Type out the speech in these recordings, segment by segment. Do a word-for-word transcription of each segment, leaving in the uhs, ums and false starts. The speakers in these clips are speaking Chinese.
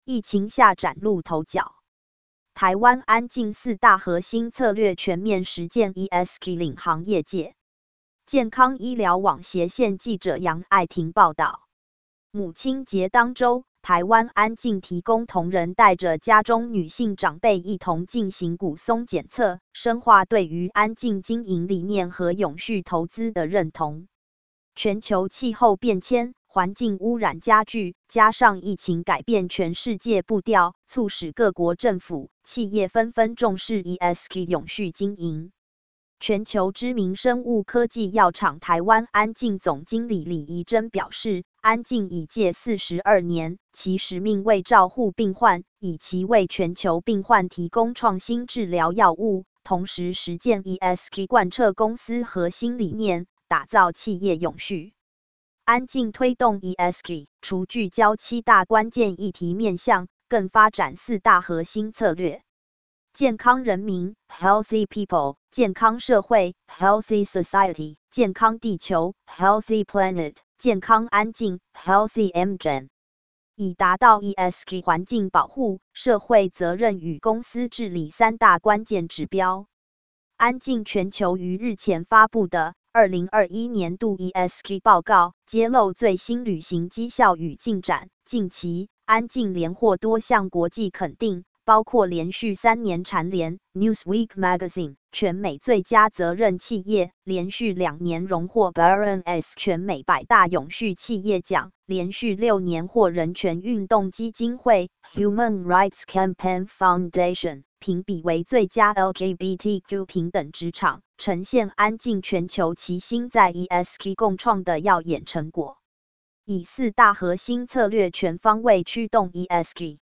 疫情下崭露头角。台湾安进四大核心策略全面实践 E S G 领航业界。健康医疗网斜线记者杨爱婷报道。母亲节当周，台湾安进提供同仁带着家中女性长辈一同进行骨松检测，深化对于安进经营理念和永续投资的认同。全球气候变迁、环境污染加剧，加上疫情改变全世界步调，促使各国政府、企业纷纷重视 E S G 永续经营。全球知名生物科技药厂台湾安进总经理李怡珍表示，安进已届四十二年，其使命为照护病患，以其为全球病患提供创新治疗药物，同时实践 E S G 贯彻公司核心理念，打造企业永续。安进推动 E S G， 除聚焦七大关键议题面向，更发展四大核心策略。健康人民 Healthy People， 健康社会 Healthy Society， 健康地球 Healthy Planet， 健康安进 Healthy Amgen， 以达到 E S G 环境保护、社会责任与公司治理三大关键指标。安进全球于日前发布的二零二一年度 E S G 报告，揭露最新旅行绩效与进展。近期，安进连获多项国际肯定，包括连续三年蝉联 Newsweek Magazine 全美最佳责任企业，连续两年荣获 Barron's 全美百大永续企业奖，连续六年获人权运动基金会 Human Rights Campaign Foundation 评比为最佳 L G B T Q 平等职场，呈现安进全球齐心在 E S G 共创的耀眼成果。以四大核心策略全方位驱动 E S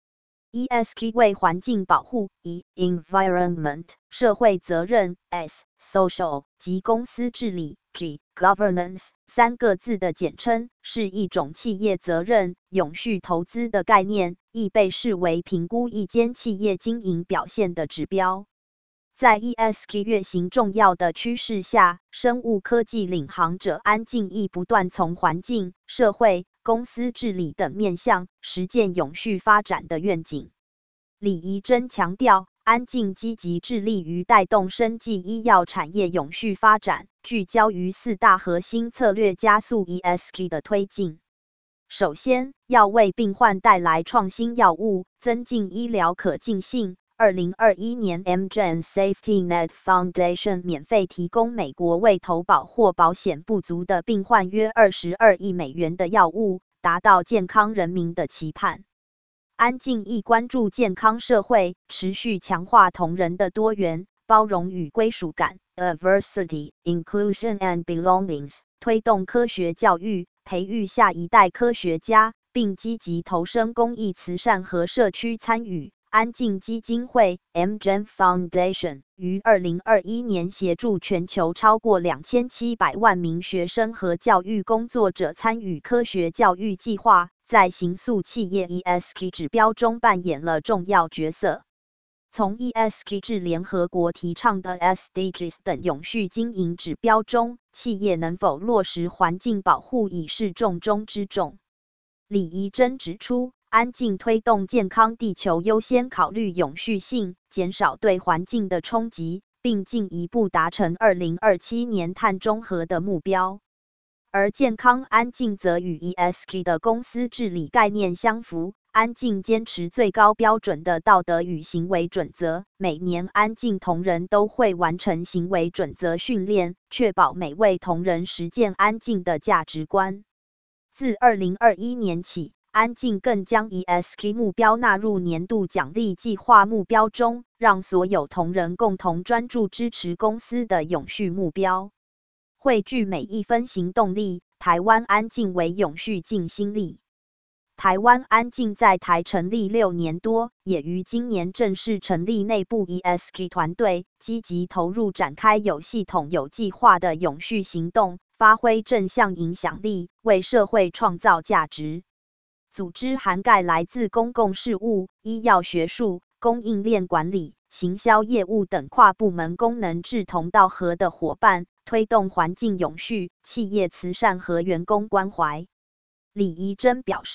G。E S G 为环境保护以 environment 社会责任 S social 及公司治理 G governance 三个字的简称，是一种企业责任、永续投资的概念，亦被视为评估一间企业经营表现的指标。在 E S G 越行重要的趋势下，生物科技领航者安进亦不断从环境、社会、公司治理等面向实践永续发展的愿景。李怡珍强调，安进积极致力于带动生技医药产业永续发展，聚焦于四大核心策略，加速 E S G 的推进。首先，要为病患带来创新药物，增进医疗可进性。二零二一年 Amgen Safety Net Foundation 免费提供美国为投保或保险不足的病患约二十二亿美元的药物，达到健康人民的期盼。安进亦关注健康社会，持续强化同仁的多元、包容与归属感 （diversity, inclusion and belongings）， 推动科学教育，培育下一代科学家，并积极投身公益慈善和社区参与。安进基金会 Amgen Foundation 于二零二一年协助全球超过两千七百万名学生和教育工作者参与科学教育计划，在形塑企业 E S G 指标中扮演了重要角色。从 E S G 至联合国提倡的 S D Gs 等永续经营指标中，企业能否落实环境保护已是重中之重。李怡珍指出，安进推动健康地球优先考虑永续性，减少对环境的冲击，并进一步达成二零二七年碳中和的目标。而健康安进则与 E S G 的公司治理概念相符，安进坚持最高标准的道德与行为准则，每年安进同仁都会完成行为准则训练，确保每位同仁实践安进的价值观。自二零二一年起，安进更将 E S G 目标纳入年度奖励计划目标中，让所有同仁共同专注支持公司的永续目标。汇聚每一分行动力，台湾安进为永续尽心力。台湾安进在台成立六年多，也于今年正式成立内部 E S G 团队，积极投入展开有系统、有计划的永续行动，发挥正向影响力，为社会创造价值。组织涵盖来自公共事务、医药学术、供应链管理、行销业务等跨部门功能志同道合的伙伴，推动环境永续、企业慈善和员工关怀。李怡珍表示，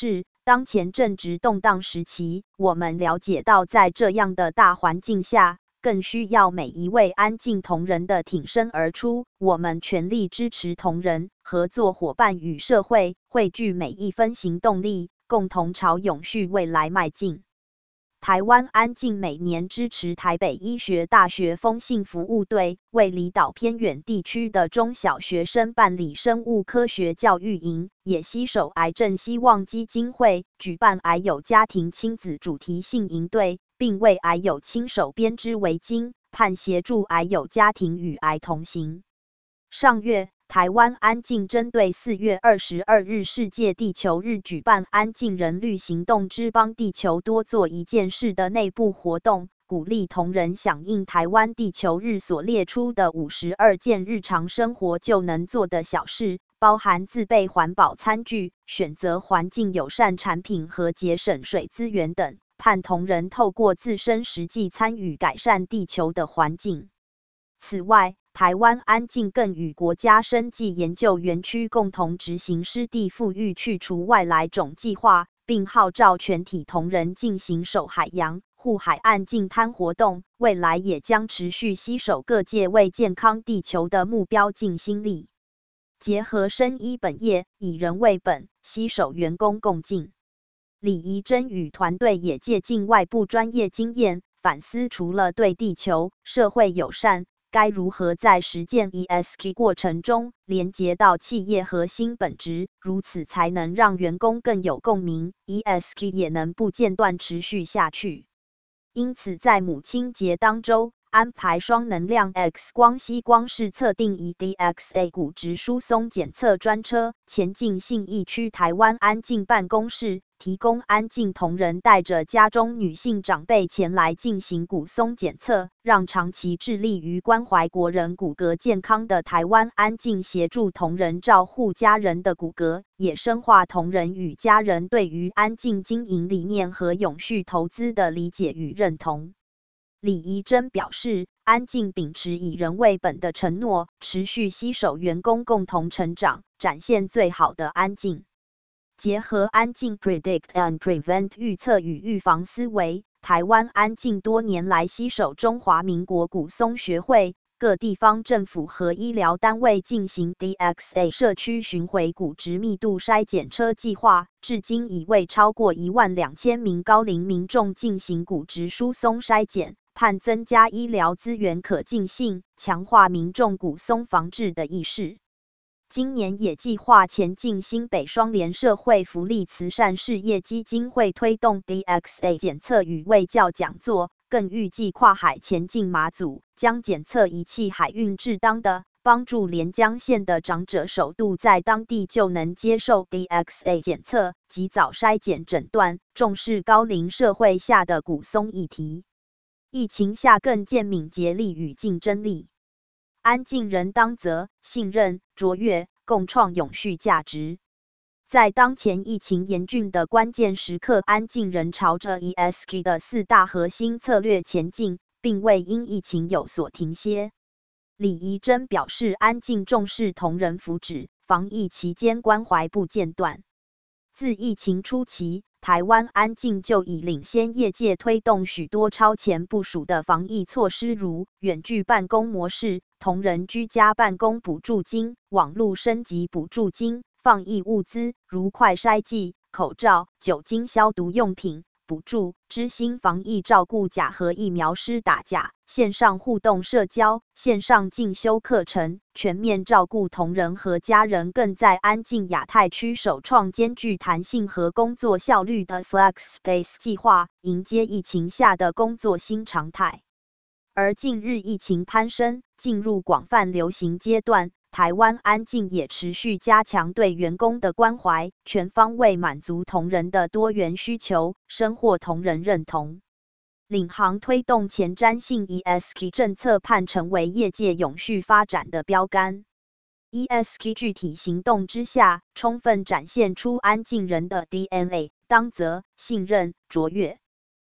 当前正值动荡时期，我们了解到，在这样的大环境下，更需要每一位安静同仁的挺身而出。我们全力支持同仁、合作伙伴与社会，汇聚每一分行动力，共同朝永续未来迈进。台湾安静每年支持台北医学大学风信服务队，为离岛偏远地区的中小学生办理生物科学教育营，也携手癌症希望基金会举办癌友家庭亲子主题性营队，并为癌友亲手编织围巾，盼协助癌友家庭与癌同行。上月，台湾安静针对四月二十二日世界地球日举办安静人绿行动之帮地球多做一件事的内部活动，鼓励同仁响应台湾地球日所列出的五十二件日常生活就能做的小事，包含自备环保餐具、选择环境友善产品和节省水资源等，盼同仁透过自身实际参与改善地球的环境。此外，台湾安静更与国家生技研究园区共同执行湿地富裕去除外来种计划，并号召全体同仁进行守海洋、护海岸净滩活动。未来也将持续携手各界为健康地球的目标尽心力，结合生医本业，以人为本，携手员工共进。李怡珍与团队也借鉴外部专业经验，反思除了对地球、社会友善，该如何在实践 E S G 过程中连结到企业核心本质，如此才能让员工更有共鸣 ，E S G 也能不间断持续下去。因此，在母亲节当周，安排双能量 X 光吸光式测定仪 D X A 骨质疏松检测专车前进信义区台湾安静办公室，提供安静同仁带着家中女性长辈前来进行骨松检测，让长期致力于关怀国人骨骼健康的台湾安静协助同仁照护家人的骨骼，也深化同仁与家人对于安静经营理念和永续投资的理解与认同。李怡珍表示，安静秉持以人为本的承诺，持续携手员工共同成长，展现最好的安静。结合安静 Predict and Prevent 预测与预防思维，台湾安静多年来携手中华民国骨松学会、各地方政府和医疗单位进行 D X A 社区巡回骨质密度筛检车计划，至今已为超过一万两千名高龄民众进行骨质疏松筛检，盼增加医疗资源可进性，强化民众骨松防治的意识。今年也计划前进新北双联社会福利慈善事业基金会推动 D X A 检测与卫教讲座，更预计跨海前进马祖，将检测仪器海运至当的，帮助连江县的长者首度在当地就能接受 D X A 检测，及早筛检诊断，重视高龄社会下的骨松议题。疫情下更见敏捷力与竞争力。安静人当责，信任、卓越，共创永续价值。在当前疫情严峻的关键时刻，安静人朝着 E S G 的四大核心策略前进，并未因疫情有所停歇。李怡珍表示，安静重视同仁福祉，防疫期间关怀不间断。自疫情初期，台湾安静就已领先业界推动许多超前部署的防疫措施，如远距办公模式、同仁居家办公补助金、网络升级补助金、防疫物资如快筛剂、口罩、酒精消毒用品补助、知心防疫照顾甲和疫苗施打甲、线上互动社交、线上进修课程，全面照顾同仁和家人，更在安静亚太区首创兼具弹性和工作效率的 Flex Space 计划，迎接疫情下的工作新常态。而近日疫情攀升，进入广泛流行阶段，台湾安静也持续加强对员工的关怀，全方位满足同仁的多元需求，深获同仁认同。领航推动前瞻性 E S G 政策，盼成为业界永续发展的标杆。E S G 具体行动之下，充分展现出安静人的 D N A， 当责、信任、卓越。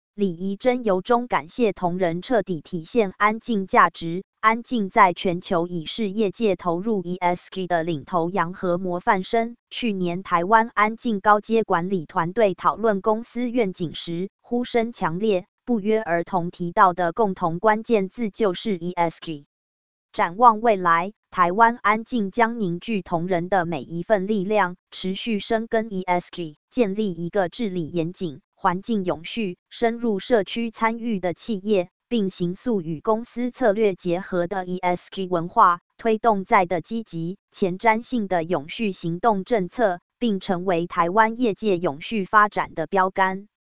李怡珍由衷感谢同仁彻底体现安静价值。安静在全球已是业界投入 E S G 的领头羊和模范生。去年台湾安静高阶管理团队讨论公司愿景时，呼声强烈，不约而同提到的共同关键字就是 E S G。展望未来，台湾安静将凝聚同仁的每一份力量，持续深耕 E S G， 建立一个治理严谨、环境永续、深入社区参与的企业，并形塑与公司策略结合的 E S G 文化，推动在的积极、前瞻性的永续行动政策，并成为台湾业界永续发展的标杆。